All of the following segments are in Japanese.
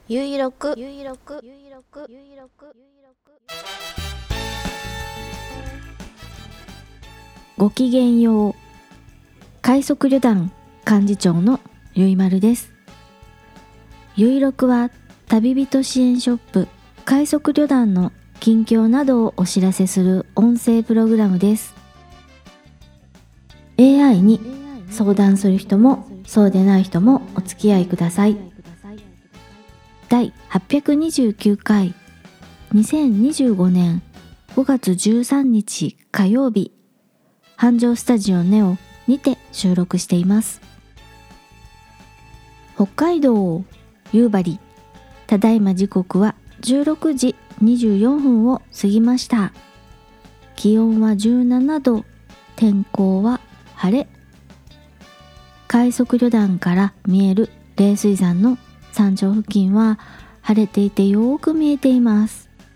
ゆいろくごきげんよう。快速旅団幹事長のゆいまるです。ゆいろくは旅人支援ショップ快速旅団の近況などをお知らせする音声プログラムです。 AI に相談する人もそうでない人もお付き合いください。第829回2025年5月13日火曜日、繁盛スタジオネオにて収録しています。北海道夕張、ただいま時刻は16時24分を過ぎました。気温は17度、天候は晴れ。快速旅団から見える冷水山の山頂付近は晴れていてよく見えています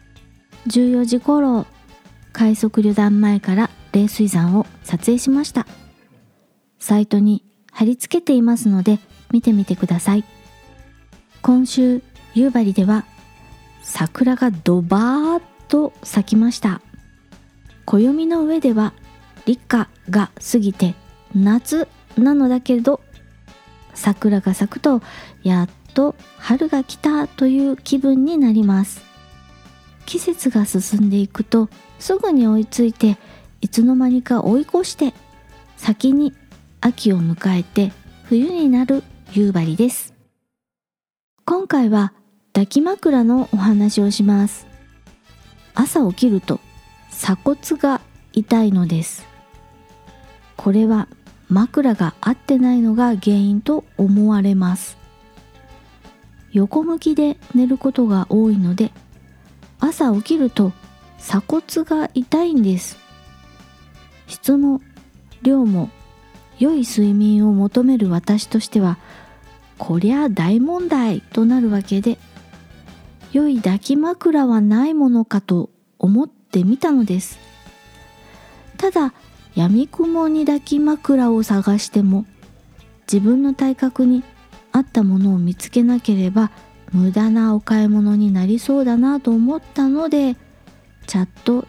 。14時頃、快速旅団前から冷水山を撮影しました。サイトに貼り付けていますので見てみてください。今週夕張では桜がドバーッと咲きました。暦の上では立夏が過ぎて夏なのだけど、桜が咲くとやっと春が来たという気分になります。季節が進んでいくとすぐに追いついて、いつの間にか追い越して先に秋を迎えて冬になる夕張です。今回は抱き枕のお話をします。朝起きると鎖骨が痛いのです。これは枕が合ってないのが原因と思われます。横向きで寝ることが多いので、朝起きると鎖骨が痛いんです。質も量も良い睡眠を求める私としては、こりゃ大問題となるわけで、良い抱き枕はないものかと思ってみたのです。ただ、闇雲に抱き枕を探しても、自分の体格に合ったものを見つけなければ無駄なお買い物になりそうだなと思ったので、チャット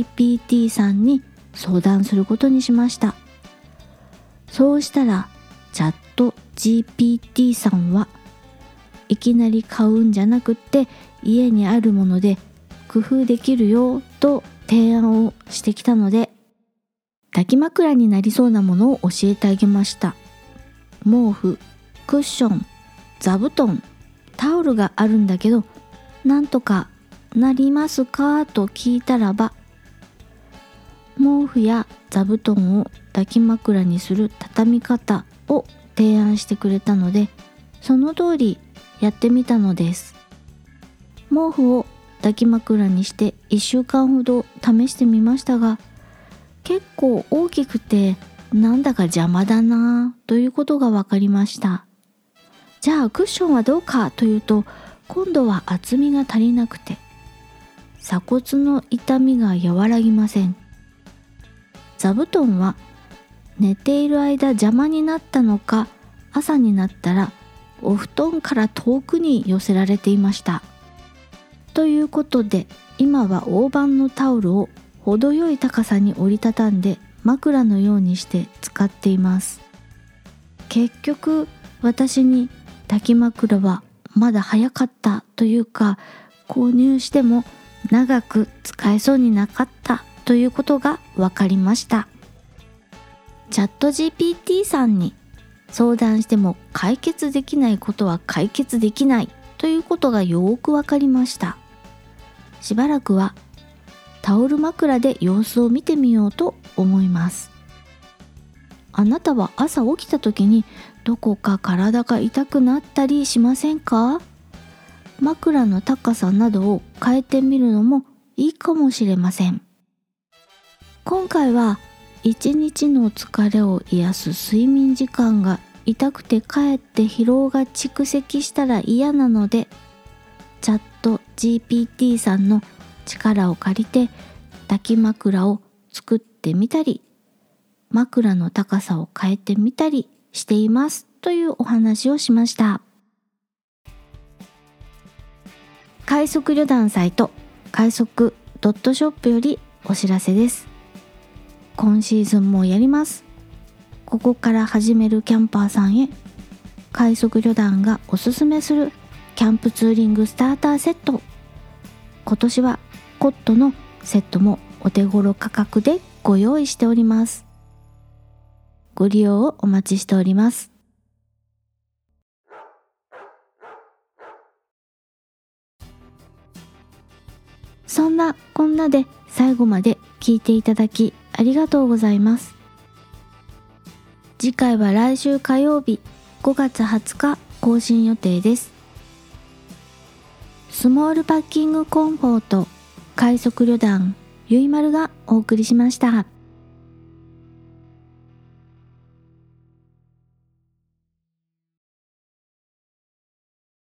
GPT さんに相談することにしました。そうしたらチャット GPT さんはいきなり買うんじゃなくって、家にあるもので工夫できるよと提案をしてきたので、抱き枕になりそうなものを教えてあげました。毛布、クッション、座布団、タオルがあるんだけど、なんとかなりますかと聞いたらば、毛布や座布団を抱き枕にする畳み方を提案してくれたので、その通りやってみたのです。毛布を抱き枕にして1週間ほど試してみましたが、結構大きくてなんだか邪魔だなということが分かりました。じゃあクッションはどうかというと、今度は厚みが足りなくて鎖骨の痛みが和らぎません。座布団は寝ている間邪魔になったのか、朝になったらお布団から遠くに寄せられていました。ということで、今は大判のタオルを程よい高さに折りたたんで枕のようにして使っています。結局私に抱き枕はまだ早かったというか、購入しても長く使えそうになかったということが分かりました。チャット GPT さんに相談しても解決できないことは解決できないということがよく分かりました。しばらくはタオル枕で様子を見てみようと思います。あなたは朝起きた時にどこか体が痛くなったりしませんか？枕の高さなどを変えてみるのもいいかもしれません。今回は一日の疲れを癒す睡眠時間が痛くてかえって疲労が蓄積したら嫌なので、チャット GPT さんの力を借りて抱き枕を作ってみたり、枕の高さを変えてみたりしていますというお話をしました。 快速旅団サイト快速.shop よりお知らせです。今シーズンもやります。ここから始めるキャンパーさんへ、快速旅団がおすすめするキャンプツーリングスターターセット。今年はコットのセットもお手頃価格でご用意しております。ご利用をお待ちしております。そんなこんなで最後まで聞いていただきありがとうございます。次回は来週火曜日5月20日更新予定です。スモールパッキングコンフォート快速旅団ゆいまるがお送りしました。